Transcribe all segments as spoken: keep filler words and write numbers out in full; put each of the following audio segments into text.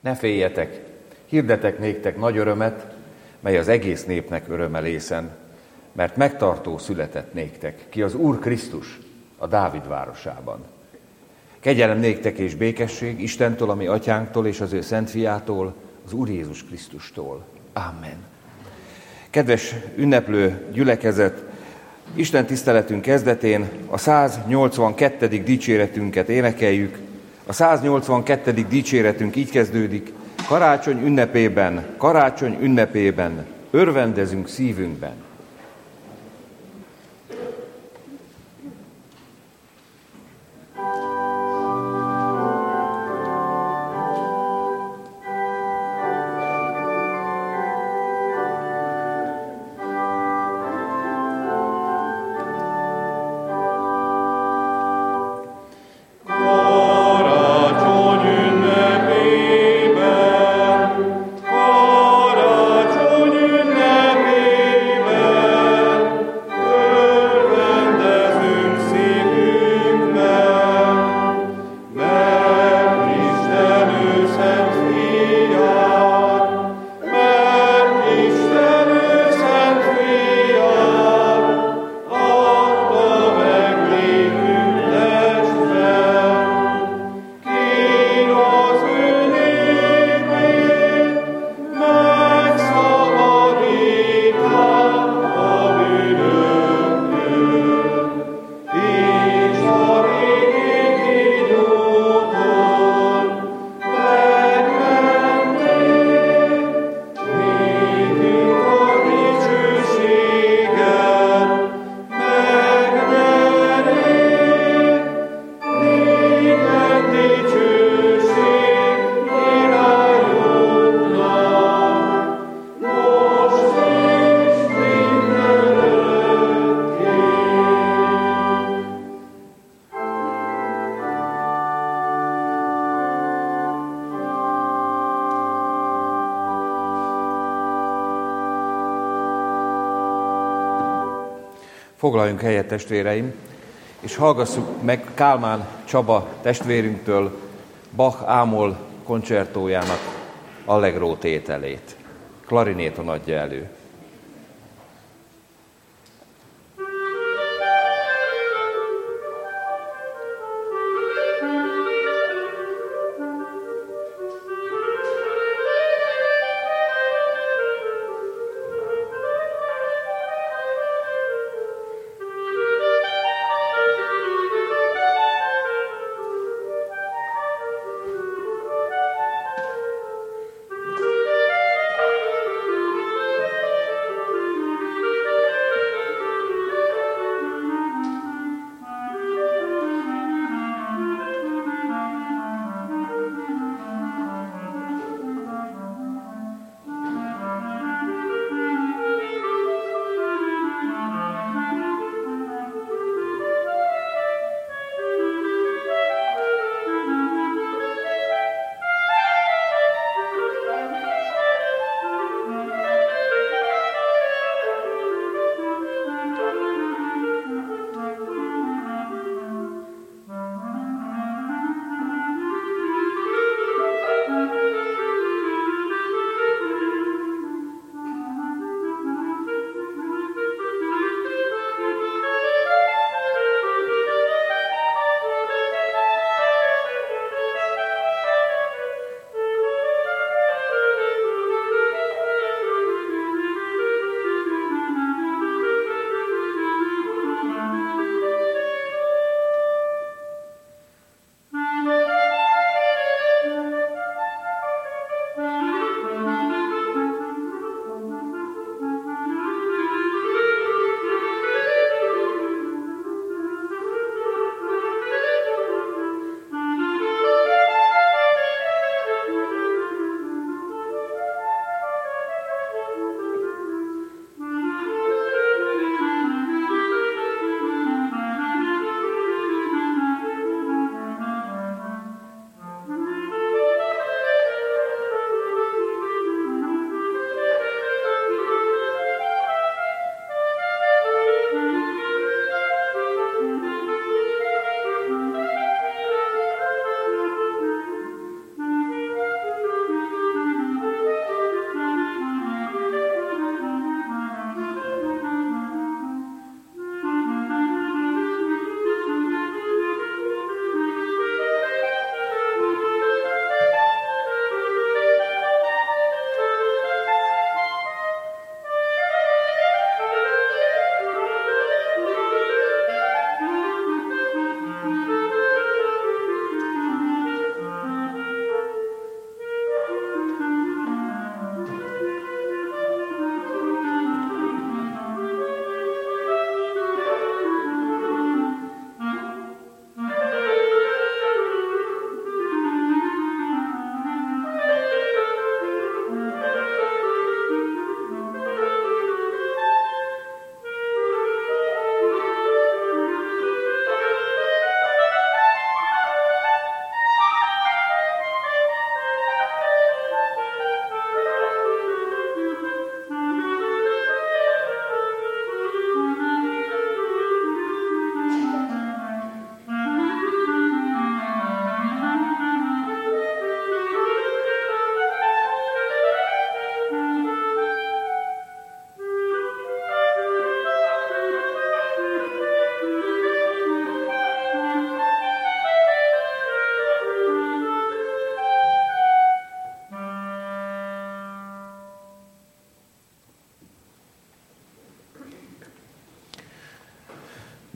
Ne féljetek, hirdetek néktek nagy örömet, mely az egész népnek öröme lészen, mert megtartó született néktek, ki az Úr Krisztus a Dávid városában. Kegyelem néktek és békesség Istentől, ami atyánktól és az ő szent fiától, az Úr Jézus Krisztustól. Amen. Kedves ünneplő gyülekezet, Isten tiszteletünk kezdetén a száznyolcvankettedik dicséretünket énekeljük. A száznyolcvankettedik dicséretünk így kezdődik: karácsony ünnepében, karácsony ünnepében, örvendezünk szívünkben. Foglaljunk helyet, testvéreim, és hallgassuk meg Kálmán Csaba testvérünktől Bach Ámol koncertójának Allegro tételét. Klarinéton adja elő. Thank you.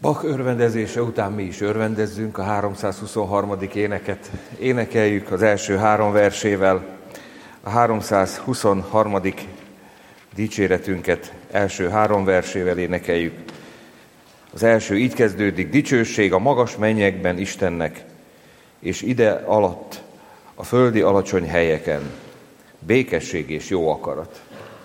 Bach örvendezése után mi is örvendezzünk, a háromszázhuszonharmadik éneket énekeljük az első három versével. A háromszázhuszonharmadik dicséretünket első három versével énekeljük. Az első így kezdődik: dicsőség a magas mennyekben Istennek, és ide alatt a földi alacsony helyeken békesség és jó akarat.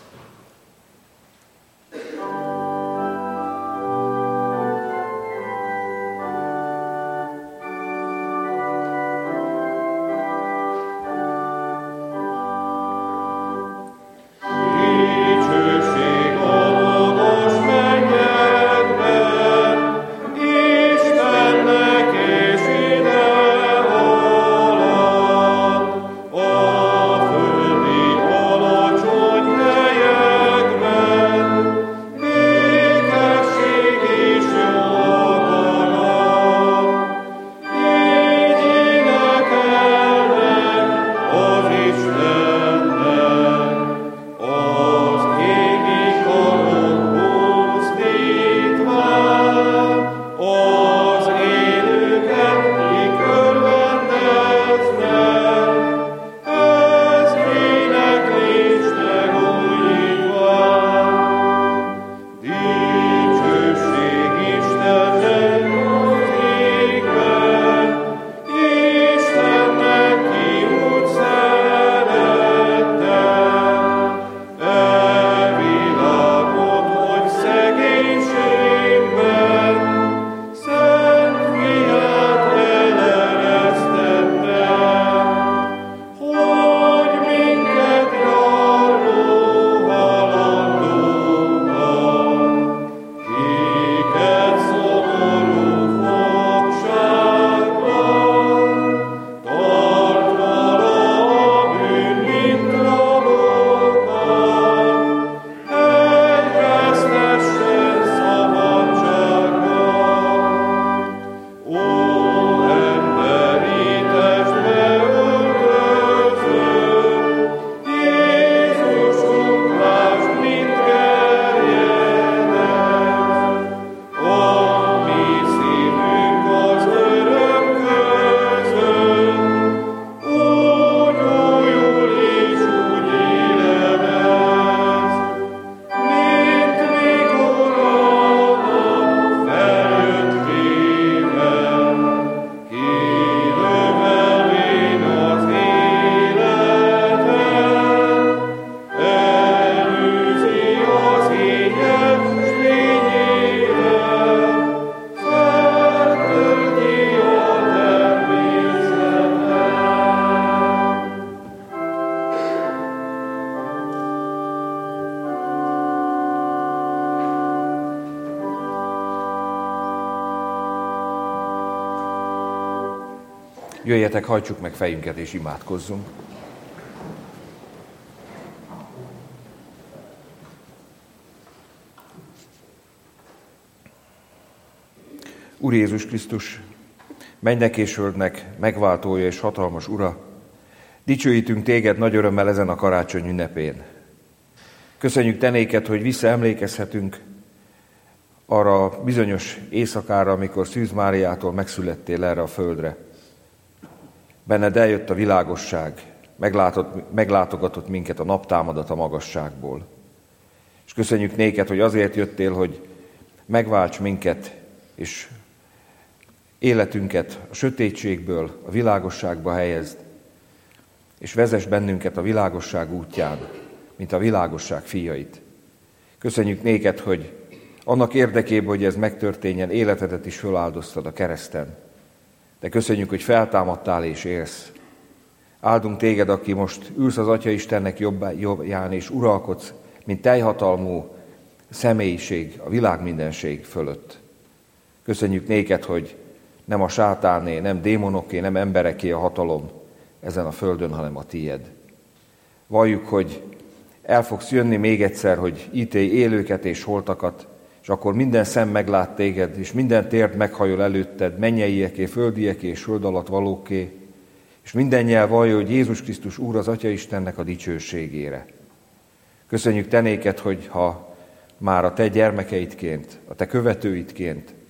Jöjjetek, hajtsuk meg fejünket és imádkozzunk. Úr Jézus Krisztus, mennynek és földnek megváltója és hatalmas Ura, dicsőítünk Téged nagy örömmel ezen a karácsony ünnepén. Köszönjük Te néked, hogy visszaemlékezhetünk arra a bizonyos éjszakára, amikor Szűz Máriától megszülettél erre a földre. Benned eljött a világosság, meglátogatott minket a naptámadat a magasságból. És köszönjük néked, hogy azért jöttél, hogy megválts minket, és életünket a sötétségből a világosságba helyezd, és vezess bennünket a világosság útján, mint a világosság fiait. Köszönjük néked, hogy annak érdekében, hogy ez megtörténjen, életedet is föláldoztad a kereszten. De köszönjük, hogy feltámadtál és élsz. Áldunk téged, aki most ülsz az Atya Istennek jobbján, és uralkodsz, mint teljhatalmú személyiség a világ mindenség fölött. Köszönjük néked, hogy nem a sátáné, nem démonoké, nem embereké a hatalom ezen a földön, hanem a tied. Valljuk, hogy el fogsz jönni még egyszer, hogy ítélj élőket és holtakat, és akkor minden szem meglát téged, és minden térd meghajol előtted, mennyeieké, földieké és föld alatt valóké, és minden nyelv vallja, hogy Jézus Krisztus Úr az Atya Istennek a dicsőségére. Köszönjük te néked, hogy ha már a te gyermekeidként, a te követőidként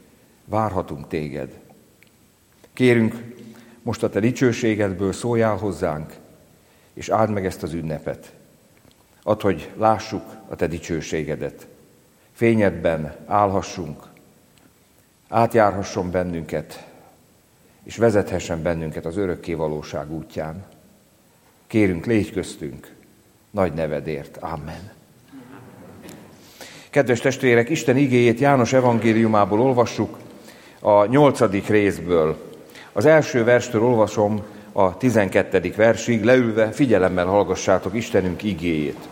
várhatunk téged. Kérünk, most a te dicsőségedből szóljál hozzánk, és áld meg ezt az ünnepet. Add, hogy lássuk a te dicsőségedet. Fényedben állhassunk, átjárhasson bennünket, és vezethessen bennünket az örökké valóság útján. Kérünk, légy köztünk, nagy nevedért. Amen. Kedves testvérek, Isten igéjét János evangéliumából olvassuk, a nyolcadik részből. Az első verstől olvasom a tizenkettedik versig, leülve figyelemmel hallgassátok Istenünk igéjét.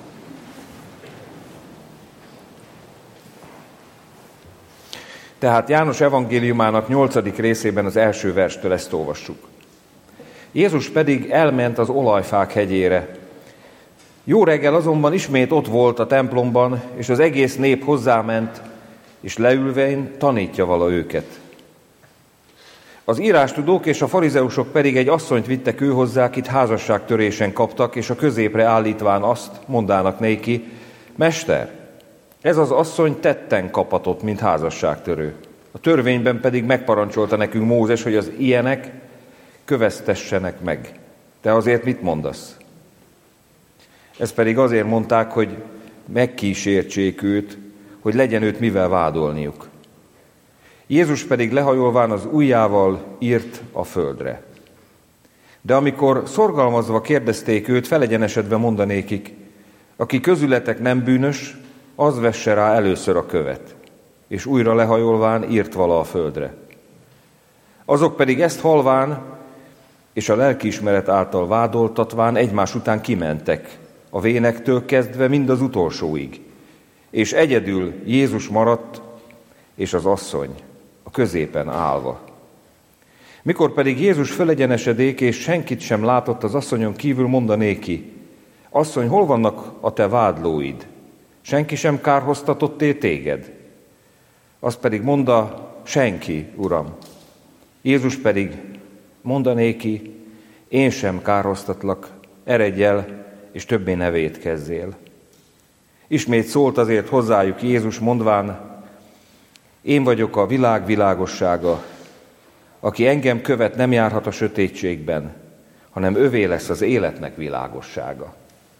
Tehát János evangéliumának nyolcadik részében az első verstől ezt olvassuk. Jézus pedig elment az olajfák hegyére. Jó reggel azonban ismét ott volt a templomban, és az egész nép hozzáment, és leülvén tanítja vala őket. Az írástudók és a farizeusok pedig egy asszonyt vittek ő hozzá, akit házasságtörésen kaptak, és a középre állítván azt mondának néki: Mester, ez az asszony tetten kapatott, mint házasságtörő. A törvényben pedig megparancsolta nekünk Mózes, hogy az ilyenek köveztessenek meg. Te azért mit mondasz? Ezt pedig azért mondták, hogy megkísértsék őt, hogy legyen őt mivel vádolniuk. Jézus pedig lehajolván az ujjával írt a földre. De amikor szorgalmazva kérdezték őt, felegyenesedve mondanékik: aki közületek nem bűnös, az vesse rá először a követ, és újra lehajolván írt vala a földre. Azok pedig ezt halván, és a lelkiismeret által vádoltatván egymás után kimentek, a vénektől kezdve mind az utolsóig, és egyedül Jézus maradt, és az asszony a középen állva. Mikor pedig Jézus fölegyenesedék, és senkit sem látott az asszonyon kívül, mondanéki: asszony, hol vannak a te vádlóid? Senki sem kárhoztatott-e téged? Azt pedig mondta: senki, Uram. Jézus pedig mondanéki: én sem kárhoztatlak, eredj el, és többé ne vétkezzél. Ismét szólt azért hozzájuk Jézus, mondván: én vagyok a világ világossága, aki engem követ, nem járhat a sötétségben, hanem övé lesz az életnek világossága.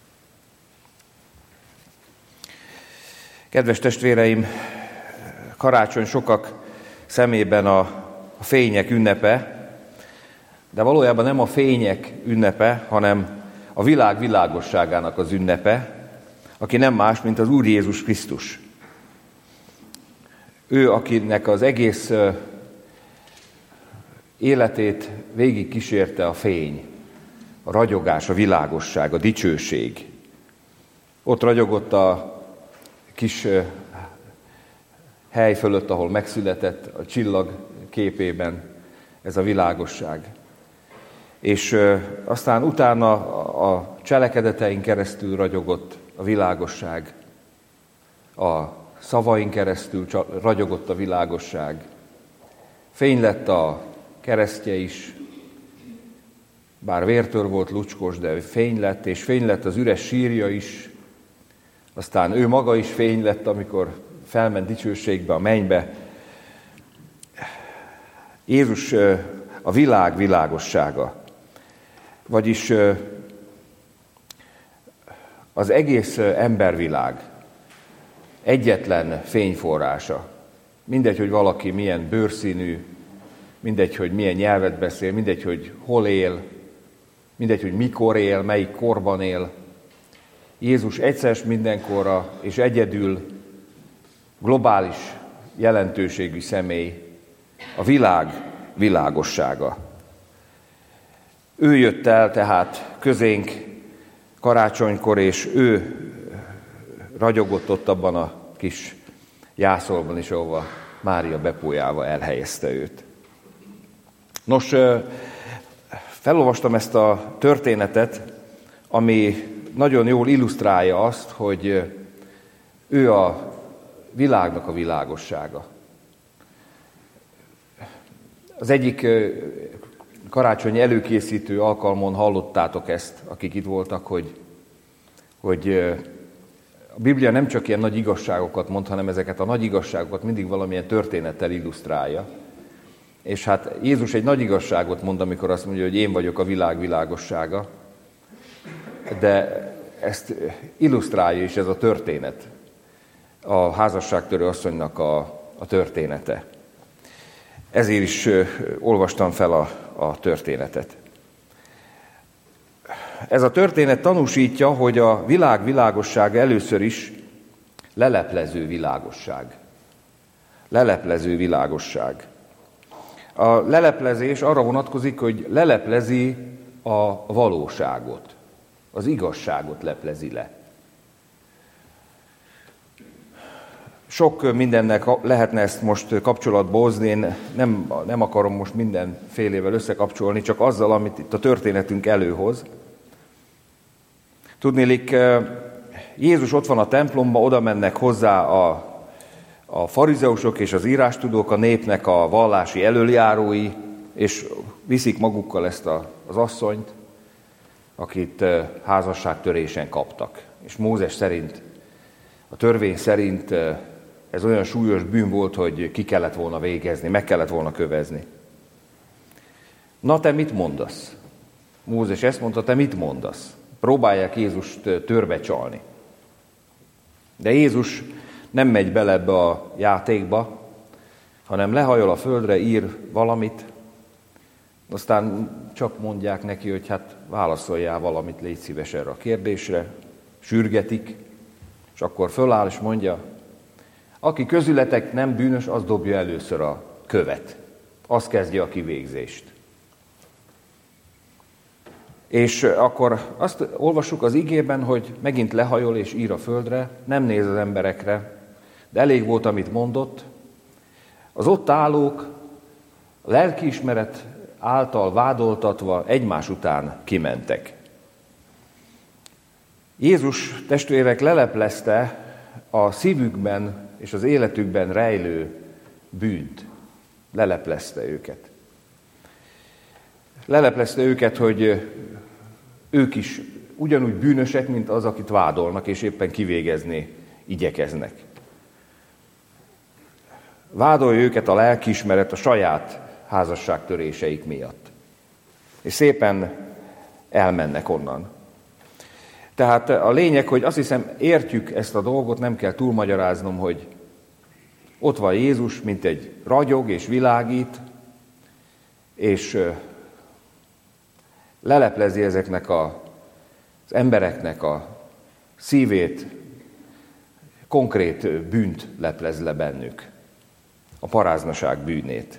Kedves testvéreim, karácsony sokak szemében a, a fények ünnepe, de valójában nem a fények ünnepe, hanem a világ világosságának az ünnepe, aki nem más, mint az Úr Jézus Krisztus. Ő, akinek az egész életét végig kísérte a fény, a ragyogás, a világosság, a dicsőség. Ott ragyogott a kis hely fölött, ahol megszületett, a csillag képében ez a világosság. És aztán utána a cselekedetein keresztül ragyogott a világosság, a szavain keresztül ragyogott a világosság. Fény lett a keresztje is, bár vértől volt lucskos, de fény lett, és fény lett az üres sírja is. Aztán ő maga is fény lett, amikor felment dicsőségbe, a mennybe. Jézus a világ világossága, vagyis az egész embervilág egyetlen fényforrása. Mindegy, hogy valaki milyen bőrszínű, mindegy, hogy milyen nyelvet beszél, mindegy, hogy hol él, mindegy, hogy mikor él, melyik korban él. Jézus egyszer mindenkorra és egyedül globális jelentőségű személy, a világ világossága. Ő jött el tehát közénk karácsonykor, és ő ragyogott ott abban a kis jászolban is, ahova Mária bepójával elhelyezte őt. Nos, felolvastam ezt a történetet, ami nagyon jól illusztrálja azt, hogy ő a világnak a világossága. Az egyik karácsonyi előkészítő alkalmon hallottátok ezt, akik itt voltak, hogy, hogy a Biblia nem csak ilyen nagy igazságokat mond, hanem ezeket a nagy igazságokat mindig valamilyen történettel illusztrálja. És hát Jézus egy nagy igazságot mond, amikor azt mondja, hogy én vagyok a világ világossága, de ezt illusztrálja is ez a történet, a házasságtörő asszonynak a, a története. Ezért is olvastam fel a, a történetet. Ez a történet tanúsítja, hogy a világ világossága először is leleplező világosság. Leleplező világosság. A leleplezés arra vonatkozik, hogy leleplezi a valóságot, az igazságot leplezi le. Sok mindennek lehetne ezt most kapcsolatba hozni, én nem, nem akarom most mindenfélével összekapcsolni, csak azzal, amit itt a történetünk előhoz. Tudniillik, Jézus ott van a templomban, oda mennek hozzá a, a farizeusok és az írástudók, a népnek a vallási elöljárói, és viszik magukkal ezt a, az asszonyt, akit házasságtörésen kaptak. És Mózes szerint, a törvény szerint ez olyan súlyos bűn volt, hogy ki kellett volna végezni, meg kellett volna kövezni. Na, te mit mondasz? Mózes ezt mondta, te mit mondasz? Próbálják Jézust törbe csalni. De Jézus nem megy bele ebbe a játékba, hanem lehajol a földre, ír valamit, aztán csak mondják neki, hogy hát válaszoljál valamit, légy szíves erre a kérdésre, sürgetik, és akkor föláll és mondja, aki közületek nem bűnös, az dobja először a követ, az kezdje a kivégzést. És akkor azt olvassuk az igében, hogy megint lehajol és ír a földre, nem néz az emberekre, de elég volt, amit mondott. Az ott állók a lelkiismeret által vádoltatva egymás után kimentek. Jézus, testvérek, leleplezte a szívükben és az életükben rejlő bűnt. Leleplezte őket. Leleplezte őket, hogy ők is ugyanúgy bűnösek, mint az, akit vádolnak, és éppen kivégezni igyekeznek. Vádolja őket a lelkiismeret a saját házasságtöréseik miatt. És szépen elmennek onnan. Tehát a lényeg, hogy azt hiszem, értjük ezt a dolgot, nem kell túlmagyaráznom, hogy ott van Jézus, mint egy ragyog és világít, és leleplezi ezeknek a, az embereknek a szívét, konkrét bűnt leplez le bennük, a paráznaság bűnét.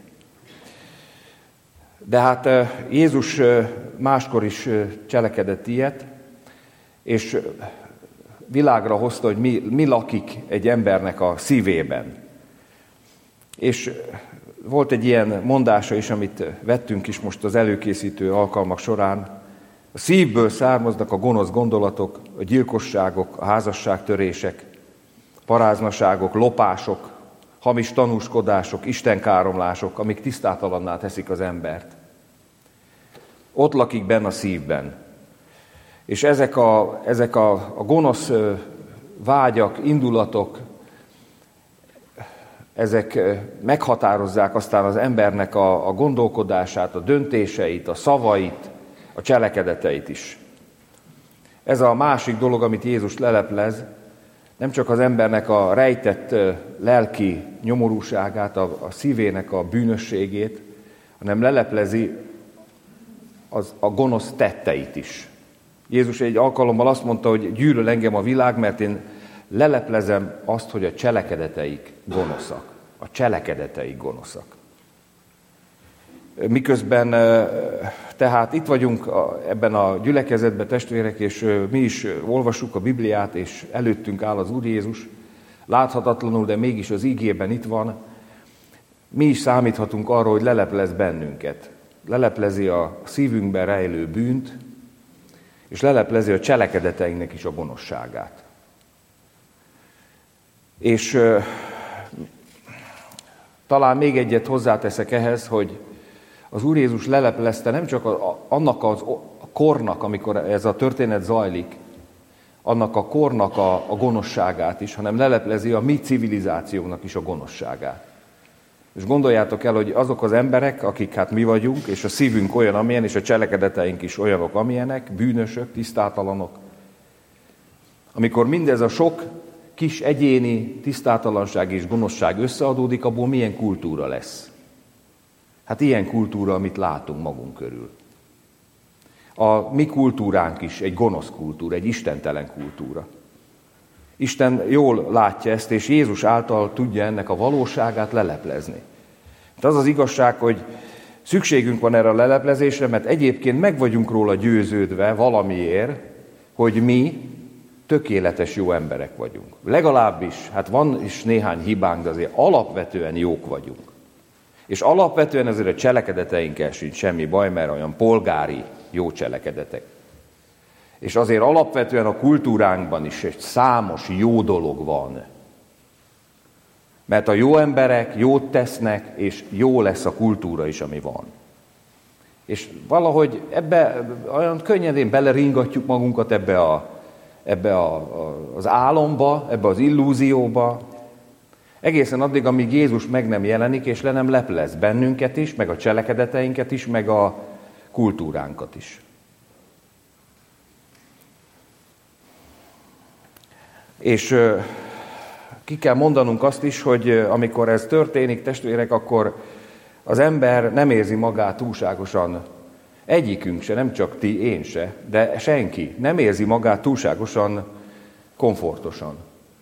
De hát Jézus máskor is cselekedett ilyet, és világra hozta, hogy mi, mi lakik egy embernek a szívében. És volt egy ilyen mondása is, amit vettünk is most az előkészítő alkalmak során. A szívből származnak a gonosz gondolatok, a gyilkosságok, a házasságtörések, paráznaságok, lopások, hamis tanúskodások, istenkáromlások, amik tisztátalanná teszik az embert. Ott lakik benne a szívben. És ezek a, ezek a, a gonosz vágyak, indulatok, ezek meghatározzák aztán az embernek a, a gondolkodását, a döntéseit, a szavait, a cselekedeteit is. Ez a másik dolog, amit Jézus leleplez, nem csak az embernek a rejtett lelki nyomorúságát, a, a szívének a bűnösségét, hanem leleplezi az, a gonosz tetteit is. Jézus egy alkalommal azt mondta, hogy gyűlöl engem a világ, mert én leleplezem azt, hogy a cselekedeteik gonoszak. A cselekedeteik gonoszak. Miközben tehát itt vagyunk ebben a gyülekezetben, testvérek, és mi is olvassuk a Bibliát, és előttünk áll az Úr Jézus, láthatatlanul, de mégis az ígében itt van, mi is számíthatunk arra, hogy leleplez bennünket. Leleplezi a szívünkben rejlő bűnt, és leleplezi a cselekedeteinknek is a gonoszságát. És euh, talán még egyet hozzáteszek ehhez, hogy az Úr Jézus leleplezte nem csak a, a, annak az, a kornak, amikor ez a történet zajlik, annak a kornak a, a gonoszságát is, hanem leleplezi a mi civilizációnknak is a gonoszságát. És gondoljátok el, hogy azok az emberek, akik hát mi vagyunk, és a szívünk olyan, amilyen, és a cselekedeteink is olyanok, amilyenek, bűnösök, tisztátalanok. Amikor mindez a sok kis egyéni tisztátalanság és gonoszság összeadódik, abból milyen kultúra lesz? Hát ilyen kultúra, amit látunk magunk körül. A mi kultúránk is egy gonosz kultúra, egy istentelen kultúra. Isten jól látja ezt, és Jézus által tudja ennek a valóságát leleplezni. De az az igazság, hogy szükségünk van erre a leleplezésre, mert egyébként meg vagyunk róla győződve valamiért, hogy mi tökéletes jó emberek vagyunk. Legalábbis, hát van is néhány hibánk, de azért alapvetően jók vagyunk. És alapvetően azért a cselekedeteinkkel sincs semmi baj, mert olyan polgári jó cselekedetek. És azért alapvetően a kultúránkban is egy számos jó dolog van. Mert a jó emberek jót tesznek, és jó lesz a kultúra is, ami van. És valahogy ebbe olyan könnyedén beleringatjuk magunkat ebbe, a, ebbe a, a, az álomba, ebbe az illúzióba, egészen addig, amíg Jézus meg nem jelenik, és le nem leplez bennünket is, meg a cselekedeteinket is, meg a kultúránkat is. És ki kell mondanunk azt is, hogy amikor ez történik, testvérek, akkor az ember nem érzi magát túlságosan, egyikünk se, nem csak ti, én se, de senki nem érzi magát túlságosan komfortosan.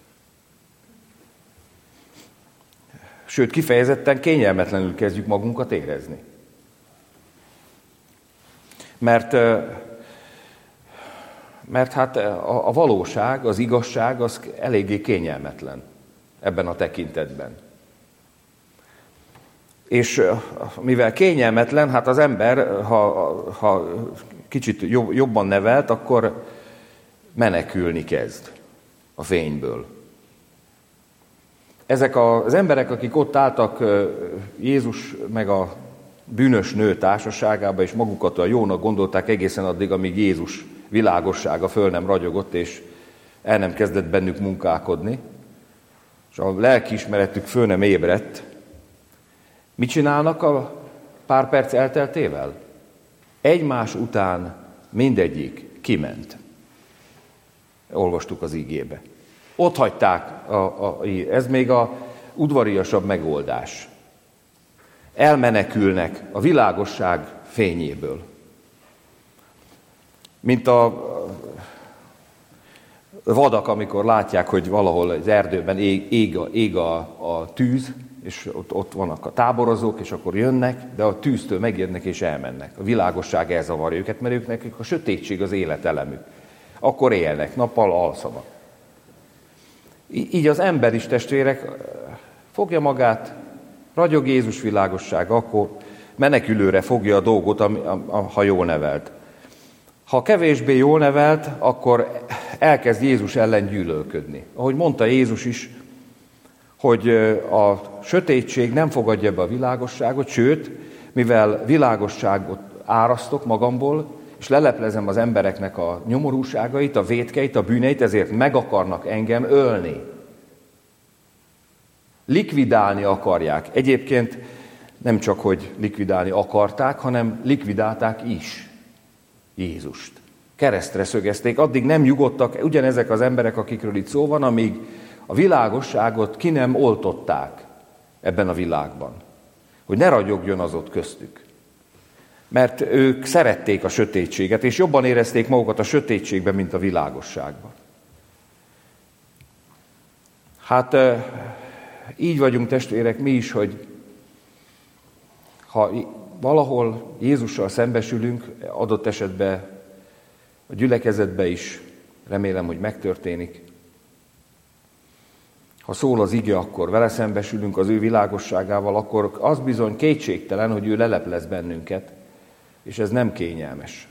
Sőt, kifejezetten kényelmetlenül kezdjük magunkat érezni. Mert, mert hát a, a valóság, az igazság az eléggé kényelmetlen ebben a tekintetben. És mivel kényelmetlen, hát az ember, ha, ha kicsit jobban nevelt, akkor menekülni kezd a fényből. Ezek az emberek, akik ott álltak Jézus meg a bűnös nő társaságába, és magukat a jónak gondolták egészen addig, amíg Jézus világossága föl nem ragyogott, és el nem kezdett bennük munkálkodni, és a lelkiismeretük föl nem ébredt. Mit csinálnak a pár perc elteltével? Egymás után mindegyik kiment. Olvastuk az igébe. Ott hagyták, a, a, ez még a udvariasabb megoldás. Elmenekülnek a világosság fényéből. Mint a vadak, amikor látják, hogy valahol az erdőben ég, ég, a, ég a, a tűz, és ott, ott vannak a táborozók, és akkor jönnek, de a tűztől megérnek és elmennek. A világosság elzavarja őket, mert ők nekik a sötétség az életelemük. Akkor élnek, nappal alszanak. Így az ember is, testvérek, fogja magát, ragyog Jézus világossága, akkor menekülőre fogja a dolgot, ha jól nevelt. Ha kevésbé jól nevelt, akkor elkezd Jézus ellen gyűlölködni. Ahogy mondta Jézus is, hogy a sötétség nem fogadja be a világosságot, sőt, mivel világosságot árasztok magamból, és leleplezem az embereknek a nyomorúságait, a vétkeit, a bűneit, ezért meg akarnak engem ölni. Likvidálni akarják. Egyébként nem csak, hogy likvidálni akarták, hanem likvidálták is Jézust. Keresztre szögezték, addig nem nyugodtak ugyanezek az emberek, akikről itt szó van, amíg a világosságot ki nem oltották ebben a világban. Hogy ne ragyogjon az ott köztük. Mert ők szerették a sötétséget, és jobban érezték magukat a sötétségben, mint a világosságban. Hát így vagyunk, testvérek, mi is, hogy ha valahol Jézussal szembesülünk, adott esetben a gyülekezetben is, remélem, hogy megtörténik. Ha szól az ige, akkor vele szembesülünk az ő világosságával, akkor az bizony kétségtelen, hogy ő leleplez bennünket, és ez nem kényelmes.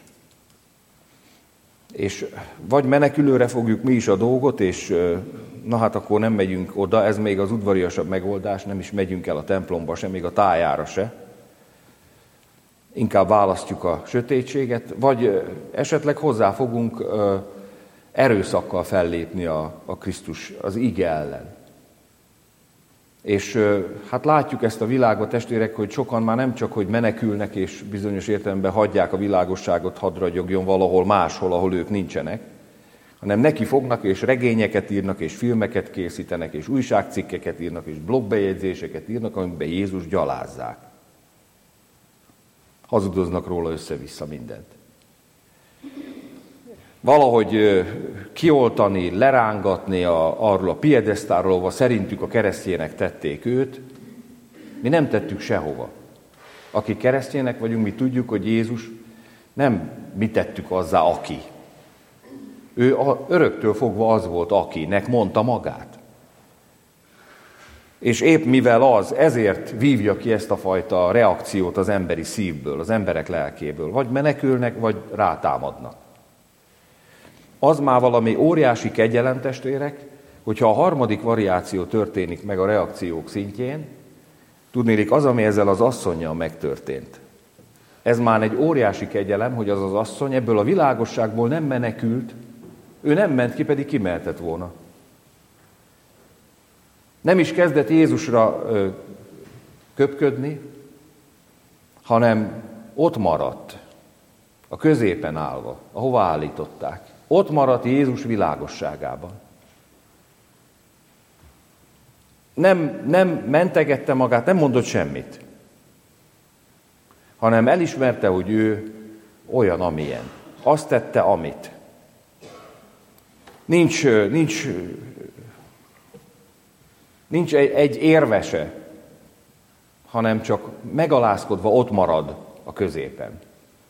És vagy menekülőre fogjuk mi is a dolgot, és na hát akkor nem megyünk oda, ez még az udvariasabb megoldás, nem is megyünk el a templomba se, még a tájára se. Inkább választjuk a sötétséget, vagy esetleg hozzá fogunk erőszakkal fellépni a, a Krisztus, az ige ellen. És hát látjuk ezt a világot, testvérek, hogy sokan már nem csak, hogy menekülnek, és bizonyos értelemben hagyják a világosságot, hadd ragyogjon valahol máshol, ahol ők nincsenek, hanem neki fognak, és regényeket írnak, és filmeket készítenek, és újságcikkeket írnak, és blogbejegyzéseket írnak, amiben Jézus gyalázzák. Hazudoznak róla össze-vissza mindent. Valahogy kioltani, lerángatni a, arról a piedesztáról, ahol szerintük a keresztjének tették őt, mi nem tettük sehova. Akik keresztjének vagyunk, mi tudjuk, hogy Jézus nem mi tettük azzá, aki. Ő öröktől fogva az volt, akinek mondta magát. És épp mivel az, ezért vívja ki ezt a fajta reakciót az emberi szívből, az emberek lelkéből. Vagy menekülnek, vagy rátámadnak. Az már valami óriási kegyelem, testvérek, hogyha a harmadik variáció történik meg a reakciók szintjén, tudnélik az, ami ezzel az asszonnyal megtörtént. Ez már egy óriási kegyelem, hogy az az asszony ebből a világosságból nem menekült, ő nem ment ki, pedig kimehetett volna. Nem is kezdett Jézusra ö, köpködni, hanem ott maradt, a középen állva, ahova állították. Ott maradt Jézus világosságában. Nem, nem mentegette magát, nem mondott semmit, hanem elismerte, hogy ő olyan, amilyen. Azt tette, amit. Nincs, nincs, nincs egy, egy érvese, hanem csak megalázkodva ott marad a középen.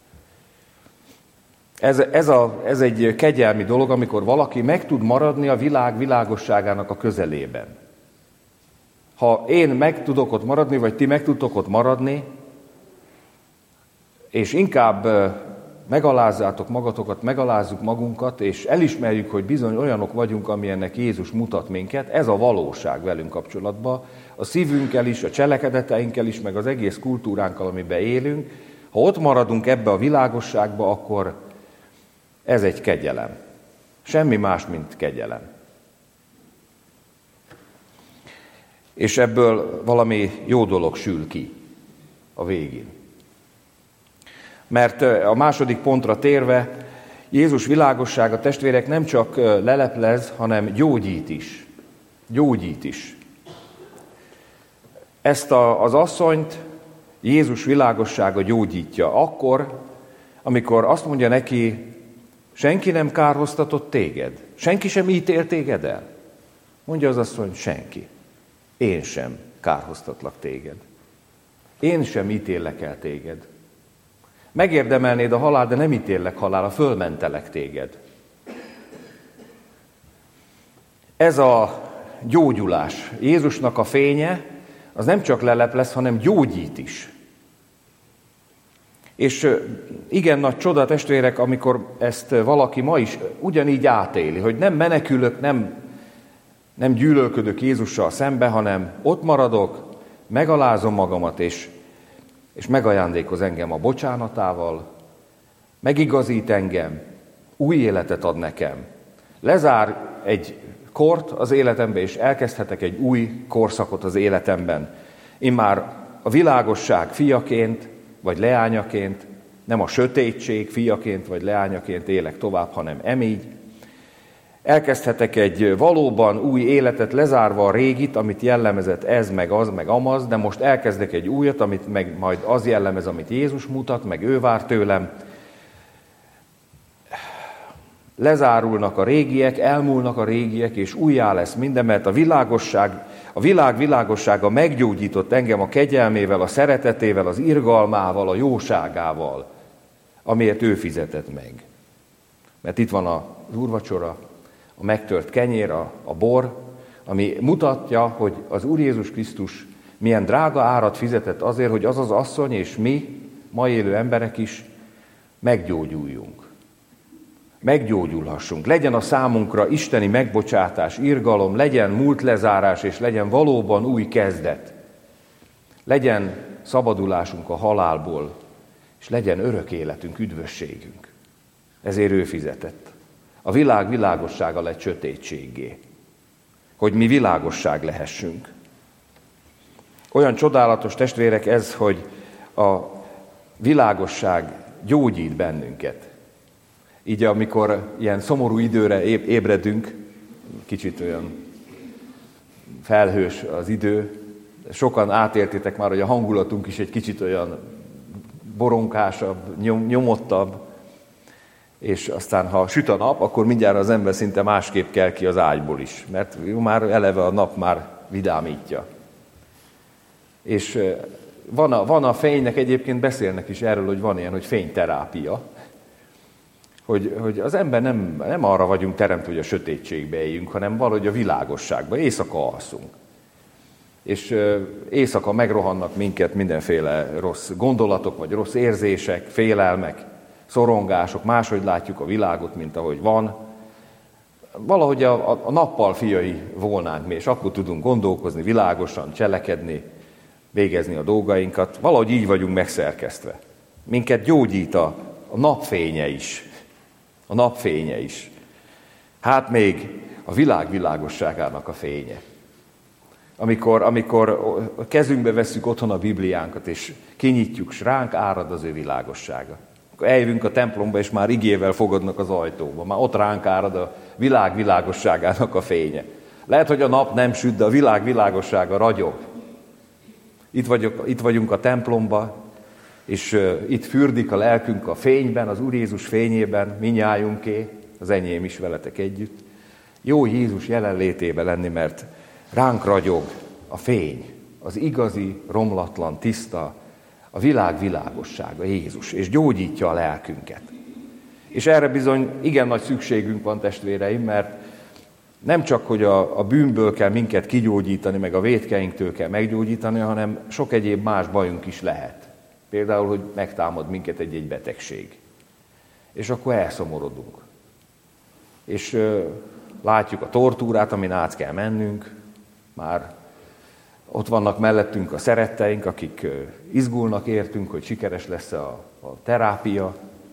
Ez, ez, a, ez egy kegyelmi dolog, amikor valaki meg tud maradni a világ világosságának a közelében. Ha én meg tudok ott maradni, vagy ti meg tudtok ott maradni, és inkább megalázzátok magatokat, megalázzuk magunkat, és elismerjük, hogy bizony olyanok vagyunk, amilyennek Jézus mutat minket, ez a valóság velünk kapcsolatban, a szívünkkel is, a cselekedeteinkkel is, meg az egész kultúránkkal, amiben élünk. Ha ott maradunk ebbe a világosságba, akkor ez egy kegyelem. Semmi más, mint kegyelem. És ebből valami jó dolog sül ki a végén. Mert a második pontra térve, Jézus világossága, testvérek, nem csak leleplez, hanem gyógyít is. Gyógyít is. Ezt a, az asszonyt Jézus világossága gyógyítja akkor, amikor azt mondja neki, senki nem kárhoztatott téged, senki sem ítél téged el. Mondja az asszony, senki. Én sem kárhoztatlak téged. Én sem ítélek el téged. Megérdemelnéd a halál, de nem ítélek halálra, fölmentelek téged. Ez a gyógyulás. Jézusnak a fénye, az nem csak leleplez, hanem gyógyít is. És igen nagy csoda, testvérek, amikor ezt valaki ma is ugyanígy átéli, hogy nem menekülök, nem, nem gyűlölködök Jézussal szembe, hanem ott maradok, megalázom magamat, és, és megajándékoz engem a bocsánatával, megigazít engem, új életet ad nekem. Lezár egy kort az életemben, és elkezdhetek egy új korszakot az életemben. Immár a világosság fiaként, vagy leányaként, nem a sötétség fiaként, vagy leányaként élek tovább, hanem emígy. Elkezdhetek egy valóban új életet, lezárva a régit, amit jellemezett ez, meg az, meg amaz, de most elkezdek egy újat, amit meg majd az jellemez, amit Jézus mutat, meg ő vár tőlem. Lezárulnak a régiek, elmúlnak a régiek, és újjá lesz minden, mert a világosság, a világ világossága meggyógyított engem a kegyelmével, a szeretetével, az irgalmával, a jóságával, amiért ő fizetett meg. Mert itt van az úrvacsora, a megtört kenyér, a, a bor, ami mutatja, hogy az Úr Jézus Krisztus milyen drága árat fizetett azért, hogy az az asszony és mi, ma élő emberek is meggyógyuljunk. Meggyógyulhassunk. Legyen a számunkra isteni megbocsátás, irgalom, legyen múltlezárás, és legyen valóban új kezdet. Legyen szabadulásunk a halálból, és legyen örök életünk, üdvösségünk. Ezért ő fizetett. A világ világossága lett sötétséggé, hogy mi világosság lehessünk. Olyan csodálatos, testvérek, ez, hogy a világosság gyógyít bennünket. Így amikor ilyen szomorú időre ébredünk, kicsit olyan felhős az idő, sokan átértitek már, hogy a hangulatunk is egy kicsit olyan boronkásabb, nyom, nyomottabb, és aztán ha süt a nap, akkor mindjárt az ember szinte másképp kell ki az ágyból is, mert már eleve a nap már vidámítja. És van a, van a fénynek, egyébként beszélnek is erről, hogy van ilyen, hogy fényterápia, hogy, hogy az ember nem, nem arra vagyunk teremtve, hogy a sötétségbe éljünk, hanem valahogy a világosságba, éjszaka alszunk. És éjszaka megrohannak minket mindenféle rossz gondolatok, vagy rossz érzések, félelmek, szorongások, máshogy látjuk a világot, mint ahogy van. Valahogy a, a, a nappal fiai volnánk mi, és akkor tudunk gondolkozni, világosan cselekedni, végezni a dolgainkat. Valahogy így vagyunk megszerkesztve. Minket gyógyít a, a napfénye is. A napfénye is. Hát még a világ világosságának a fénye. Amikor, amikor a kezünkbe vesszük otthon a Bibliánkat, és kinyitjuk, s ránk árad az ő világossága. Akkor eljövünk a templomba, és már igével fogadnak az ajtóba. Már ott ránk árad a világ világosságának a fénye. Lehet, hogy a nap nem süt, de a világ világossága ragyog. Itt, vagyok, itt vagyunk a templomba, és uh, itt fürdik a lelkünk a fényben, az Úr Jézus fényében, minnyájunké, az enyém is veletek együtt. Jó Jézus jelenlétében lenni, mert ránk ragyog a fény, az igazi, romlatlan, tiszta, a világ világossága, Jézus, és gyógyítja a lelkünket. És erre bizony igen nagy szükségünk van, testvéreim, mert nem csak, hogy a, a bűnből kell minket kigyógyítani, meg a vétkeinktől kell meggyógyítani, hanem sok egyéb más bajunk is lehet. Például, hogy megtámad minket egy-egy betegség. És akkor elszomorodunk. És ö, látjuk a tortúrát, amin át kell mennünk, már ott vannak mellettünk a szeretteink, akik ö, izgulnak értünk, hogy sikeres lesz a, a terápia.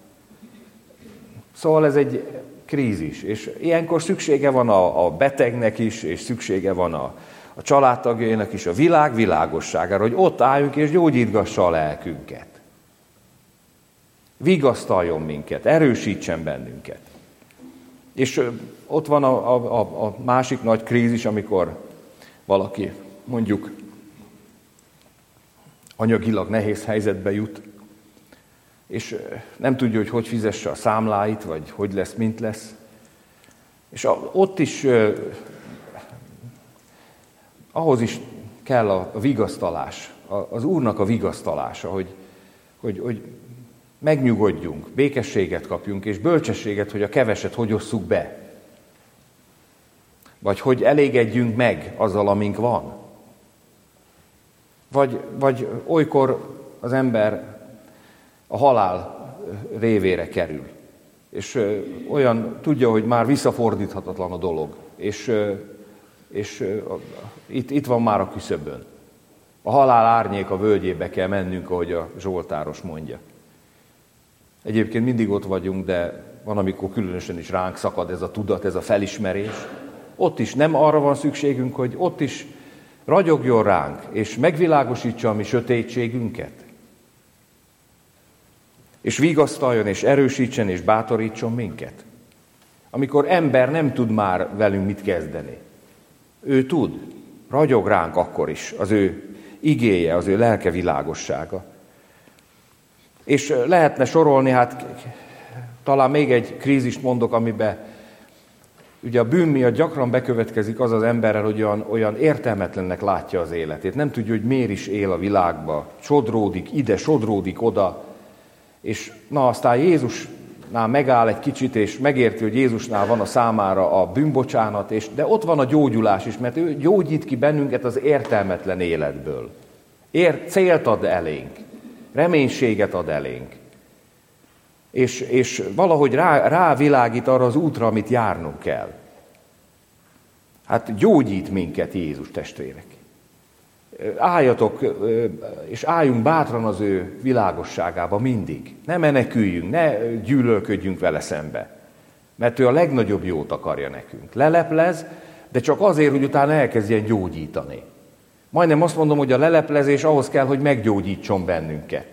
Szóval ez egy krízis, és ilyenkor szüksége van a, a betegnek is, és szüksége van a, a családtagjainak is a világ világosságára, hogy ott álljunk és gyógyítgassa a lelkünket. Vigasztaljon minket, erősítsen bennünket. És ott van a, a, a másik nagy krízis, amikor valaki mondjuk anyagilag nehéz helyzetbe jut, és nem tudja, hogy hogy fizesse a számláit, vagy hogy lesz, mint lesz. És ott is eh, ahhoz is kell a, a vigasztalás, a, az Úrnak a vigasztalása, hogy, hogy, hogy megnyugodjunk, békességet kapjunk, és bölcsességet, hogy a keveset hogy osszuk be. Vagy hogy elégedjünk meg azzal, amink van. Vagy, vagy olykor az ember a halál révére kerül. És ö, olyan tudja, hogy már visszafordíthatatlan a dolog. És, ö, és ö, itt, itt van már a küszöbön. A halál árnyék a völgyébe kell mennünk, ahogy a zsoltáros mondja. Egyébként mindig ott vagyunk, de van, amikor különösen is ránk szakad ez a tudat, ez a felismerés. Ott is nem arra van szükségünk, hogy ott is ragyogjon ránk, és megvilágosítsa a mi sötétségünket. És vigasztaljon, és erősítsen, és bátorítson minket. Amikor ember nem tud már velünk mit kezdeni. Ő tud, ragyog ránk akkor is az ő igéje, az ő lelke világossága. És lehetne sorolni, hát talán még egy krízist mondok, amiben ugye a bűn miatt gyakran bekövetkezik az az emberrel, hogy olyan, olyan értelmetlennek látja az életét. Nem tudja, hogy miért is él a világba. Sodródik ide, sodródik oda. És na, aztán Jézusnál megáll egy kicsit, és megérti, hogy Jézusnál van a számára a bűnbocsánat, és, de ott van a gyógyulás is, mert ő gyógyít ki bennünket az értelmetlen életből. Ér, célt ad elénk, reménységet ad elénk. És, és valahogy rá, rávilágít arra az útra, amit járnunk kell. Hát gyógyít minket Jézus, testvérek. Álljatok, és álljunk bátran az ő világosságába mindig. Ne meneküljünk, ne gyűlölködjünk vele szembe. Mert ő a legnagyobb jót akarja nekünk. Leleplez, de csak azért, hogy utána elkezdjen gyógyítani. Majdnem azt mondom, hogy a leleplezés ahhoz kell, hogy meggyógyítson bennünket.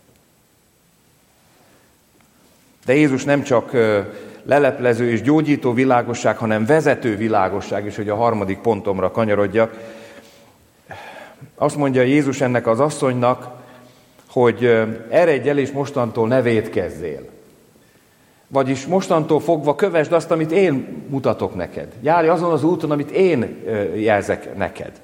De Jézus nem csak leleplező és gyógyító világosság, hanem vezető világosság is, hogy a harmadik pontomra kanyarodjak. Azt mondja Jézus ennek az asszonynak, hogy eredj el és mostantól ne vétkezzél. Vagyis mostantól fogva kövesd azt, amit én mutatok neked. Járj azon az úton, amit én jelzek neked.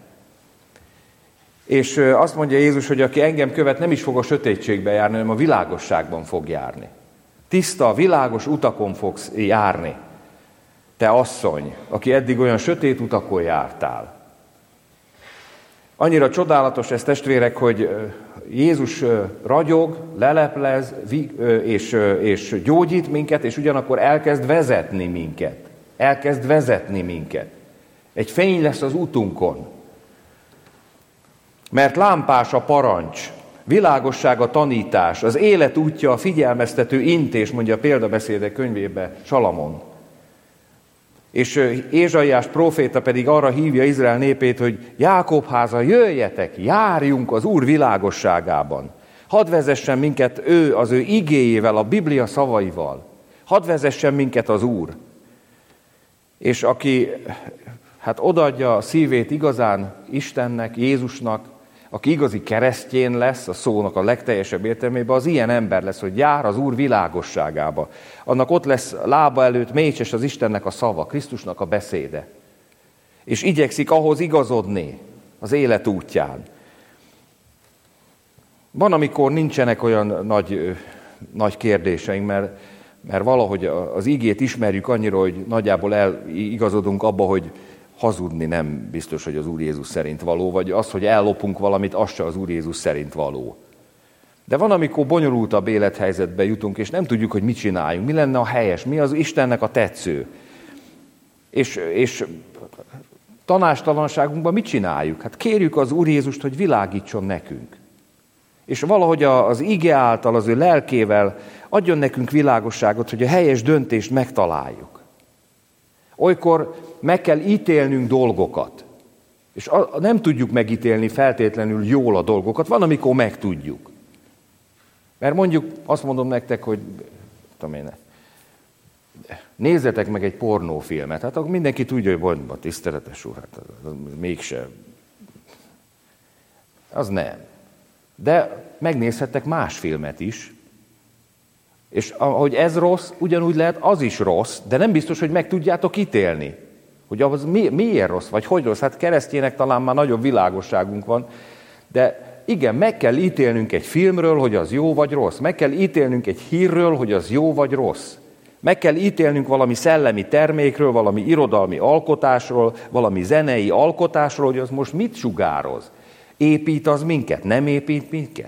És azt mondja Jézus, hogy aki engem követ, nem is fog a sötétségbe járni, hanem a világosságban fog járni. Tiszta, világos utakon fogsz járni. Te asszony, aki eddig olyan sötét utakon jártál. Annyira csodálatos ez, testvérek, hogy Jézus ragyog, leleplez és, és gyógyít minket, és ugyanakkor elkezd vezetni minket. Elkezd vezetni minket. Egy fény lesz az útunkon. Mert lámpás a parancs, világosság a tanítás, az élet útja a figyelmeztető intés, mondja a példabeszédek könyvébe Salamon. És Ézsaiás próféta pedig arra hívja Izrael népét, hogy Jákob háza, jöjjetek, járjunk az Úr világosságában. Hadd vezessen minket ő az ő igéjével, a Biblia szavaival. Hadd vezessen minket az Úr. És aki hát odaadja a szívét igazán Istennek, Jézusnak, aki igazi keresztjén lesz, a szónak a legteljesebb értelmében, az ilyen ember lesz, hogy jár az Úr világosságába. Annak ott lesz lába előtt mécses az Istennek a szava, Krisztusnak a beszéde. És igyekszik ahhoz igazodni az élet útján. Van, amikor nincsenek olyan nagy, nagy kérdéseink, mert, mert valahogy az igét ismerjük annyira, hogy nagyjából eligazodunk abba, hogy hazudni nem biztos, hogy az Úr Jézus szerint való, vagy az, hogy ellopunk valamit, az se az Úr Jézus szerint való. De van, amikor bonyolultabb élethelyzetbe jutunk, és nem tudjuk, hogy mit csináljunk, mi lenne a helyes, mi az Istennek a tetsző. És, és tanástalanságunkban mit csináljuk? Hát kérjük az Úr Jézust, hogy világítson nekünk. És valahogy az ige által, az ő lelkével adjon nekünk világosságot, hogy a helyes döntést megtaláljuk. Olykor meg kell ítélnünk dolgokat, és nem tudjuk megítélni feltétlenül jól a dolgokat, van, amikor meg tudjuk. Mert mondjuk azt mondom nektek, hogy tudom én, nézzetek meg egy pornófilmet, hát akkor mindenki tudja, hogy van a tiszteletes úr, hát az, az mégse. Az nem. De megnézhettek más filmet is, és ahogy ez rossz, ugyanúgy lehet az is rossz, de nem biztos, hogy meg tudjátok ítélni. Hogy az mi, miért rossz, vagy hogy rossz. Hát keresztjének talán már nagyobb világosságunk van, de igen, meg kell ítélnünk egy filmről, hogy az jó vagy rossz. Meg kell ítélnünk egy hírről, hogy az jó vagy rossz. Meg kell ítélnünk valami szellemi termékről, valami irodalmi alkotásról, valami zenei alkotásról, hogy az most mit sugároz. Épít az minket, nem épít minket.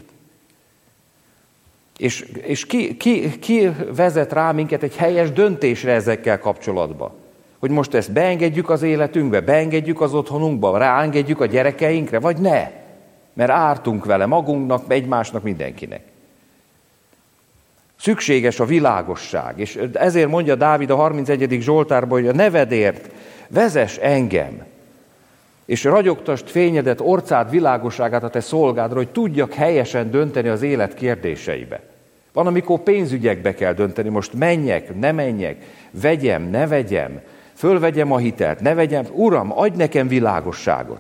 És, és ki, ki, ki vezet rá minket egy helyes döntésre ezekkel kapcsolatban? Hogy most ezt beengedjük az életünkbe, beengedjük az otthonunkba, ráengedjük a gyerekeinkre, vagy ne? Mert ártunk vele magunknak, egymásnak, mindenkinek. Szükséges a világosság, és ezért mondja Dávid a harmincegyedik Zsoltárban, hogy a nevedért vezess engem, és ragyogtasd fényedet, orcád világosságát a te szolgádra, hogy tudjak helyesen dönteni az élet kérdéseibe. Van, amikor pénzügyekbe kell dönteni, most menjek, ne menjek, vegyem, ne vegyem, fölvegyem a hitelt, ne vegyem, Uram, adj nekem világosságot.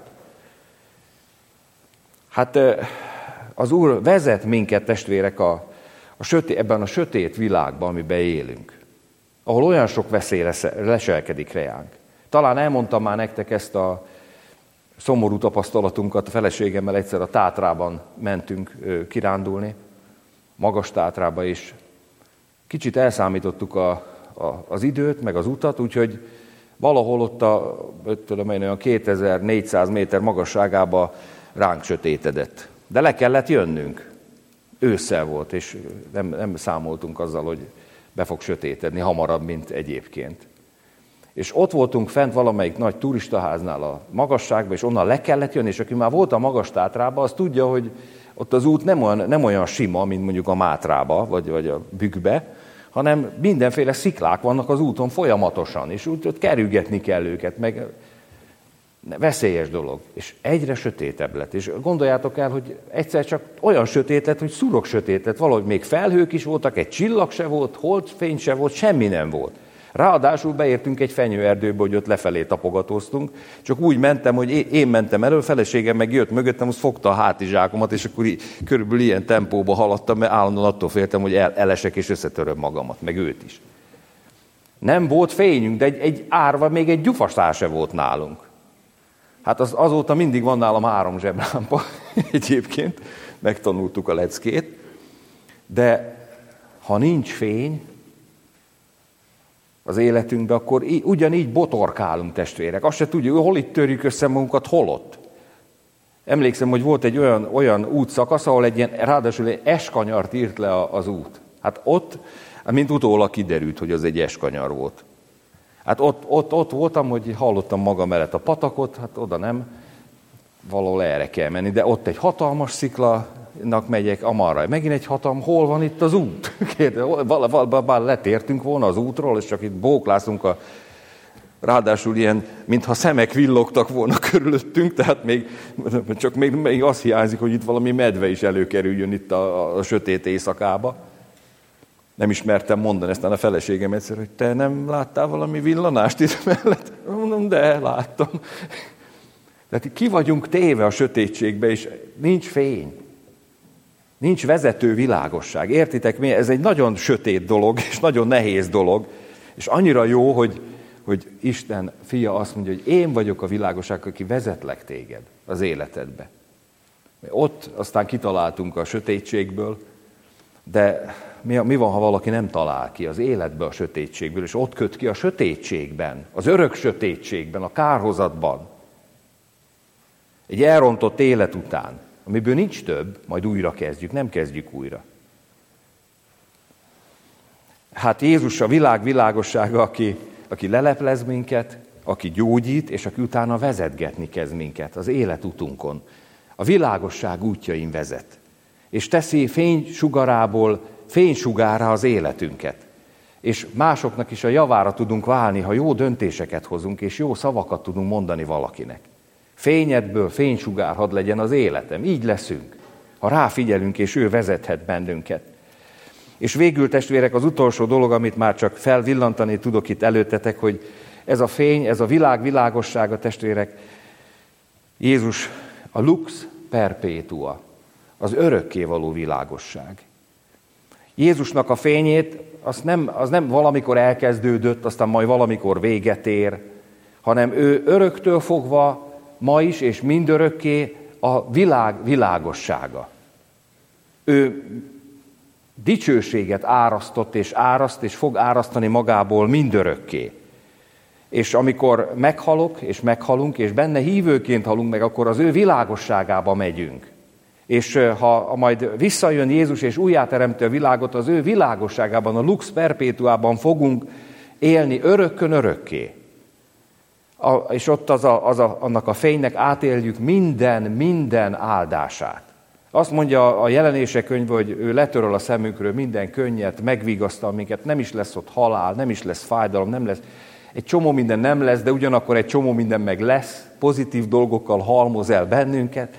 Hát az Úr vezet minket, testvérek, a, a sötét, ebben a sötét világban, amiben élünk, ahol olyan sok veszély leselkedik reánk. Talán elmondtam már nektek ezt a szomorú tapasztalatunkat, a feleségemmel egyszer a Tátrában mentünk kirándulni, Magas Tátrába, és kicsit elszámítottuk a, a, az időt, meg az utat, úgyhogy valahol ott a tudom én, olyan kétezer-négyszáz méter magasságába ránk sötétedett. De le kellett jönnünk. Ősszel volt, és nem, nem számoltunk azzal, hogy be fog sötétedni hamarabb, mint egyébként. És ott voltunk fent valamelyik nagy turistaháznál a magasságban, és onnan le kellett jönni, és aki már volt a Magas Tátrában, az tudja, hogy ott az út nem olyan, nem olyan sima, mint mondjuk a Mátrába, vagy, vagy a Bükkbe, hanem mindenféle sziklák vannak az úton folyamatosan, és úgy ott kerülgetni kell őket, meg Veszélyes dolog. És egyre sötétebb lett. És gondoljátok el, hogy egyszer csak olyan sötét lett, hogy szurok sötét lett. Valahogy még felhők is voltak, egy csillag se volt, holdfény se volt, semmi nem volt. Ráadásul beértünk egy fenyőerdőbe, hogy ott lefelé tapogatóztunk. Csak úgy mentem, hogy én mentem elő, feleségem meg jött mögöttem, azt fogta a hátizsákomat, és akkor így, körülbelül ilyen tempóba haladtam, mert állandóan attól féltem, hogy el, elesek és összetöröm magamat, meg őt is. Nem volt fényünk, de egy, egy árva, még egy gyufasztár se volt nálunk. Hát az, azóta mindig van nálam három zseblámpa, egyébként, megtanultuk a leckét, de ha nincs fény az életünkbe, akkor í- ugyanígy botorkálunk, testvérek. Azt se tudjuk, hol itt törjük össze magunkat, hol ott. Emlékszem, hogy volt egy olyan, olyan útszakasz, ahol egy ilyen, ráadásul egy eskanyart írt le az út. Hát ott, mint utólag kiderült, hogy az egy eskanyar volt. Hát ott, ott, ott voltam, hogy hallottam magam mellett a patakot, hát oda nem, valahol erre kell menni, de ott egy hatalmas sziklanak megyek, amarra. Megint egy hatalmas, hol van itt az út? Bár letértünk volna az útról, és csak itt bóklászunk, a, ráadásul ilyen, mintha szemek villogtak volna körülöttünk, tehát még, csak még, még azt hiányzik, hogy itt valami medve is előkerüljön itt a, a sötét éjszakába. Nem ismertem mondani, aztán a feleségem egyszer, hogy te nem láttál valami villanást itt mellett? Mondom, de láttam. Tehát ki vagyunk téve a sötétségbe, és nincs fény. Nincs vezető világosság. Értitek mi? Ez egy nagyon sötét dolog, és nagyon nehéz dolog, és annyira jó, hogy, hogy Isten fia azt mondja, hogy én vagyok a világosság, aki vezetlek téged az életedbe. Ott aztán kitaláltunk a sötétségből, de mi, mi van, ha valaki nem talál ki az életbe a sötétségből, és ott köt ki a sötétségben, az örök sötétségben, a kárhozatban. Egy elrontott élet után, amiből nincs több, majd újra kezdjük, nem kezdjük újra. Hát Jézus a világ világossága, aki, aki leleplez minket, aki gyógyít, és aki utána vezetgetni kezd minket az életutunkon. A világosság útjain vezet. És teszi fénysugarából fénysugárra az életünket. És másoknak is a javára tudunk válni, ha jó döntéseket hozunk, és jó szavakat tudunk mondani valakinek. Fényedből fénysugár hadd legyen az életem. Így leszünk, ha ráfigyelünk, és ő vezethet bennünket. És végül, testvérek, az utolsó dolog, amit már csak felvillantani tudok itt előttetek, hogy ez a fény, ez a világ világossága, testvérek, Jézus a lux perpetua, az örökkévaló világosság. Jézusnak a fényét, az nem, az nem valamikor elkezdődött, aztán majd valamikor véget ér, hanem ő öröktől fogva ma is és mindörökké a világ világossága. Ő dicsőséget árasztott és áraszt, és fog árasztani magából mindörökké. És amikor meghalok, és meghalunk, és benne hívőként halunk meg, akkor az ő világosságába megyünk. És ha majd visszajön Jézus, és újjáteremti a világot, az ő világosságában, a lux perpetuában fogunk élni örökkön örökké. A, és ott az a, az a, annak a fénynek átéljük minden, minden áldását. Azt mondja a Jelenések könyve, hogy ő letöröl a szemünkről minden könnyet, megvigasztal minket, nem is lesz ott halál, nem is lesz fájdalom, nem lesz. Egy csomó minden nem lesz, de ugyanakkor egy csomó minden meg lesz, pozitív dolgokkal halmoz el bennünket.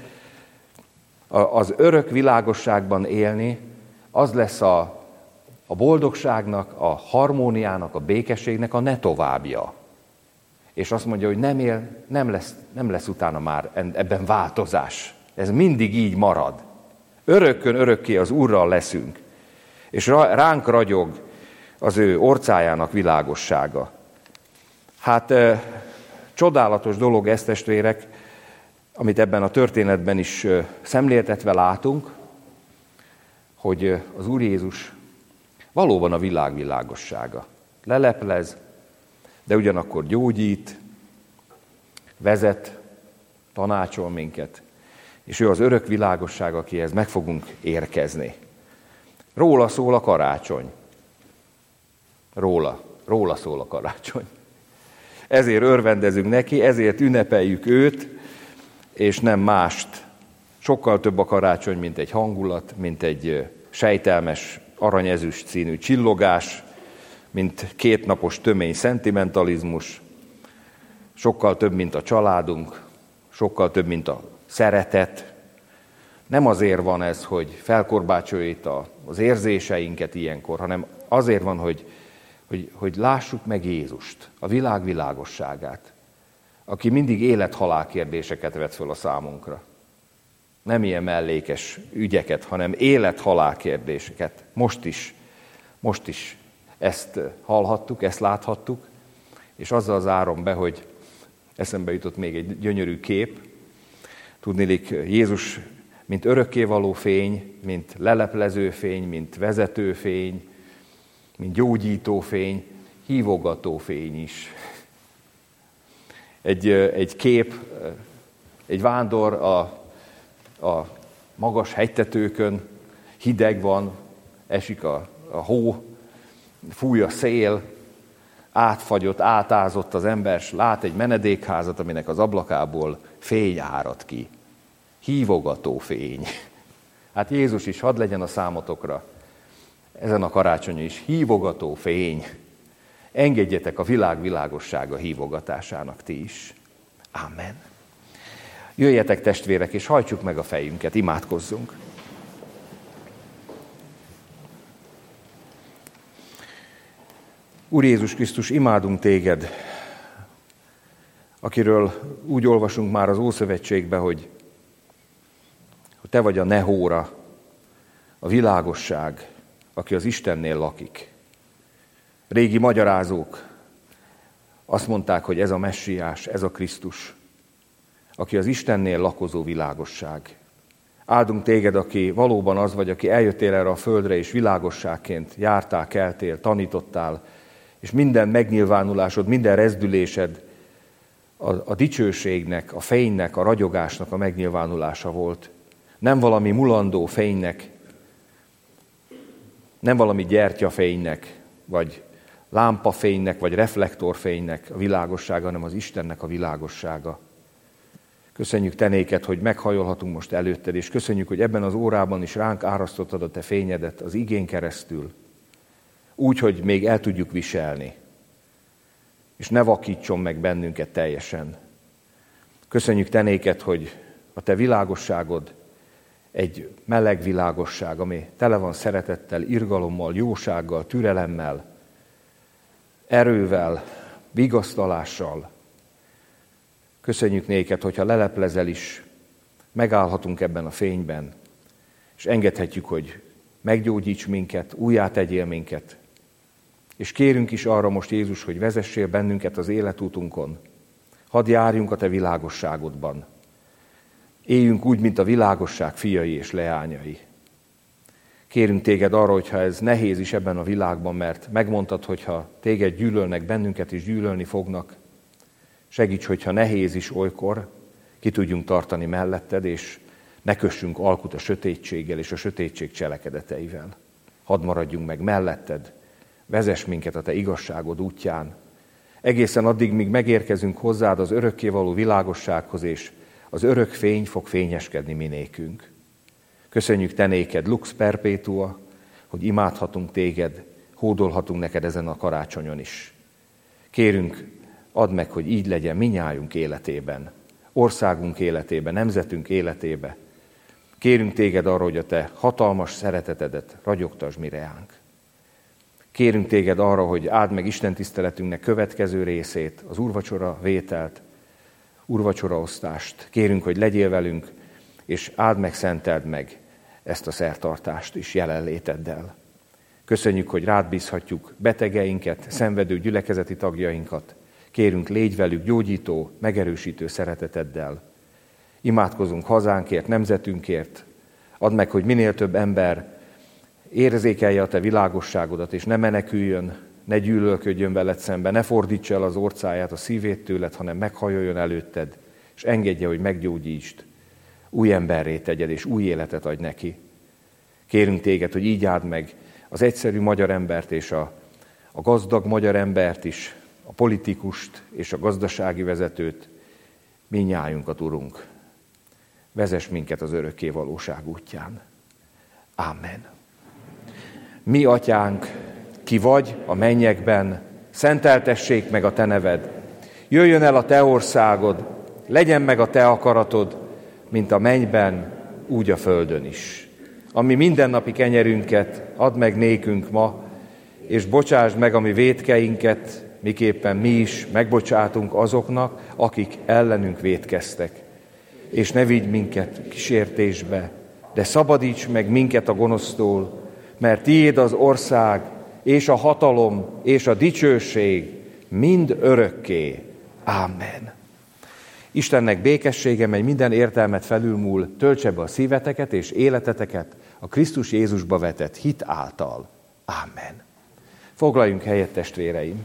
Az örök világosságban élni, az lesz a, a boldogságnak, a harmóniának, a békességnek a ne továbbja. És azt mondja, hogy nem él, nem lesz, nem lesz utána már ebben változás. Ez mindig így marad. Örökkön örökké az Úrral leszünk. És ránk ragyog az ő orcájának világossága. Hát e, csodálatos dolog ez, testvérek, amit ebben a történetben is e, szemléltetve látunk, hogy az Úr Jézus valóban a világ világossága. Leleplez, de ugyanakkor gyógyít, vezet, tanácsol minket, és ő az örök világosság, akihez meg fogunk érkezni. Róla szól a karácsony. Róla. Róla szól a karácsony. Ezért örvendezünk neki, ezért ünnepeljük őt, és nem mást. Sokkal több a karácsony, mint egy hangulat, mint egy sejtelmes, aranyezüst színű csillogás, mint kétnapos tömény szentimentalizmus, sokkal több, mint a családunk, sokkal több, mint a szeretet. Nem azért van ez, hogy felkorbácsolja az érzéseinket ilyenkor, hanem azért van, hogy, hogy, hogy lássuk meg Jézust, a világ világosságát, aki mindig élet-halál kérdéseket vet föl a számunkra. Nem ilyen mellékes ügyeket, hanem élet-halál kérdéseket. Most is, most is ezt hallhattuk, ezt láthattuk, és azzal zárom be, hogy eszembe jutott még egy gyönyörű kép. Tudniillik, Jézus, mint örökkévaló fény, mint leleplező fény, mint vezető fény, mint gyógyító fény, hívogató fény is. Egy, egy kép, egy vándor a, a magas hegytetőkön, hideg van, esik a, a hó, fúj a szél, átfagyott, átázott az ember, s lát egy menedékházat, aminek az ablakából fény árad ki. Hívogató fény. Hát Jézus is hadd legyen a számotokra ezen a karácsonyon is hívogató fény. Engedjetek a világ világossága hívogatásának ti is. Amen. Jöjjetek testvérek, és hajtsuk meg a fejünket, imádkozzunk. Úr Jézus Krisztus, imádunk téged, akiről úgy olvasunk már az Ószövetségben, hogy, hogy te vagy a Nehóra, a világosság, aki az Istennél lakik. Régi magyarázók azt mondták, hogy ez a Messiás, ez a Krisztus, aki az Istennél lakozó világosság. Áldunk téged, aki valóban az vagy, aki eljöttél erre a földre, és világosságként jártál, keltél, tanítottál, és minden megnyilvánulásod, minden rezdülésed a, a dicsőségnek, a fénynek, a ragyogásnak a megnyilvánulása volt. Nem valami mulandó fénynek, nem valami gyertyafénynek, vagy lámpafénynek, vagy reflektorfénynek a világossága, hanem az Istennek a világossága. Köszönjük te néked, hogy meghajolhatunk most előtted, és köszönjük, hogy ebben az órában is ránk árasztottad a te fényedet az igén keresztül, úgy, hogy még el tudjuk viselni, és ne vakítson meg bennünket teljesen. Köszönjük te néked, hogy a te világosságod egy meleg világosság, ami tele van szeretettel, irgalommal, jósággal, türelemmel, erővel, vigasztalással. Köszönjük néked, hogyha leleplezel is, megállhatunk ebben a fényben, és engedhetjük, hogy meggyógyíts minket, újjá tegyél minket. És kérünk is arra most, Jézus, hogy vezessél bennünket az életútunkon. Hadd járjunk a te világosságodban. Éljünk úgy, mint a világosság fiai és leányai. Kérünk téged arra, hogyha ez nehéz is ebben a világban, mert megmondtad, hogyha téged gyűlölnek, bennünket is gyűlölni fognak. Segíts, hogyha nehéz is olykor, ki tudjunk tartani melletted, és ne kössünk alkut a sötétséggel és a sötétség cselekedeteivel. Hadd maradjunk meg melletted, vezess minket a te igazságod útján. Egészen addig, míg megérkezünk hozzád az örökkévaló világossághoz, és az örök fény fog fényeskedni minékünk. Köszönjük te néked, Lux Perpetua, hogy imádhatunk téged, hódolhatunk neked ezen a karácsonyon is. Kérünk, add meg, hogy így legyen minnyájunk életében, országunk életében, nemzetünk életében. Kérünk téged arra, hogy a te hatalmas szeretetedet ragyogtasd mi reánk. Kérünk téged arra, hogy áld meg istentiszteletünknek következő részét, az úrvacsora vételt, úrvacsoraosztást. Kérünk, hogy legyél velünk, és áld meg, szenteld meg ezt a szertartást is jelenléteddel. Köszönjük, hogy rád bízhatjuk betegeinket, szenvedő gyülekezeti tagjainkat. Kérünk, légy velük gyógyító, megerősítő szereteteddel. Imádkozunk hazánkért, nemzetünkért. Add meg, hogy minél több ember érzékelje a te világosságodat, és ne meneküljön, ne gyűlölködjön veled szembe, ne fordítsa el az orcáját, a szívét tőled, hanem meghajoljon előtted, és engedje, hogy meggyógyítsd. Új emberré tegyed, és új életet adj neki. Kérünk téged, hogy így áld meg az egyszerű magyar embert, és a, a gazdag magyar embert is, a politikust és a gazdasági vezetőt, mindnyájunkat, Urunk. Vezess minket az örökké valóság útján. Amen. Mi, Atyánk, ki vagy a mennyekben, szenteltessék meg a te neved. Jöjjön el a te országod, legyen meg a te akaratod, mint a mennyben, úgy a földön is. Ami mindennapi kenyerünket add meg nékünk ma, és bocsásd meg a mi vétkeinket, miképpen mi is megbocsátunk azoknak, akik ellenünk vétkeztek. És ne vigy minket kísértésbe, de szabadíts meg minket a gonosztól, mert tiéd az ország, és a hatalom, és a dicsőség mind örökké. Ámen. Istennek békessége, mely minden értelmet felülmúl, töltse be a szíveteket és életeteket a Krisztus Jézusba vetett hit által. Ámen. Foglaljunk helyet, testvéreim!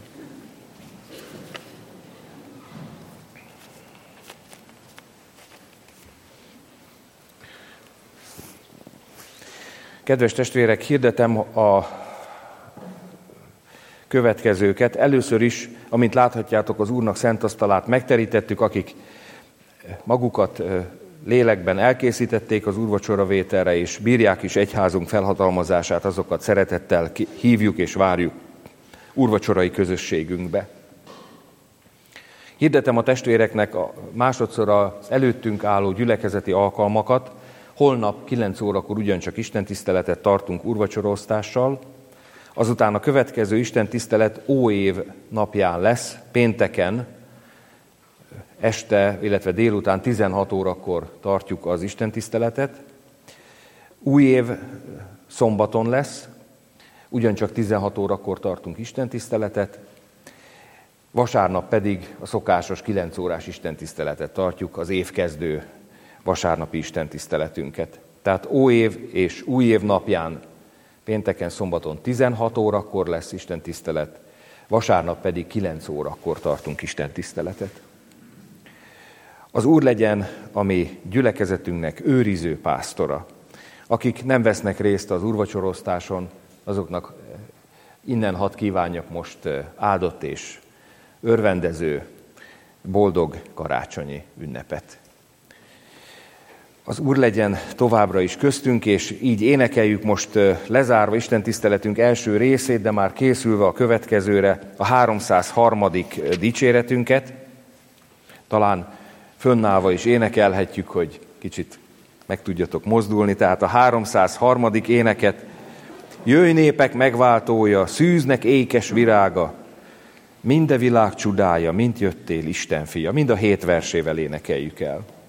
Kedves testvérek, hirdetem a következőket. Először is, amint láthatjátok, az Úrnak szent asztalát megterítettük, akik magukat lélekben elkészítették az úrvacsoravételre, és bírják is egyházunk felhatalmazását, azokat szeretettel hívjuk és várjuk úrvacsorai közösségünkbe. Hirdetem a testvéreknek a másodszor az előttünk álló gyülekezeti alkalmakat. Holnap kilenc órakor ugyancsak istentiszteletet tartunk úrvacsoraosztással, azután a következő istentisztelet óév napján lesz, pénteken, este, illetve délután tizenhat órakor tartjuk az istentiszteletet. Új év szombaton lesz, ugyancsak tizenhat órakor tartunk istentiszteletet, vasárnap pedig a szokásos kilenc órás istentiszteletet tartjuk, az évkezdő vasárnapi istentiszteletünket. Tehát óév és új év napján, pénteken, szombaton tizenhat órakor lesz istentisztelet, vasárnap pedig kilenc órakor tartunk istentiszteletet. Az Úr legyen a mi gyülekezetünknek őriző pásztora. Akik nem vesznek részt az úrvacsorosztáson, azoknak innen hadd kívánjak most áldott és örvendező, boldog karácsonyi ünnepet. Az Úr legyen továbbra is köztünk, és így énekeljük most lezárva istentiszteletünk első részét, de már készülve a következőre a háromszázharmadik dicséretünket. Talán fönnállva is énekelhetjük, hogy kicsit meg tudjatok mozdulni. Tehát a háromszázharmadik éneket: jöjj népek megváltója, szűznek ékes virága, minde világ csodája, mint jöttél Isten fia. Mind a hét versével énekeljük el.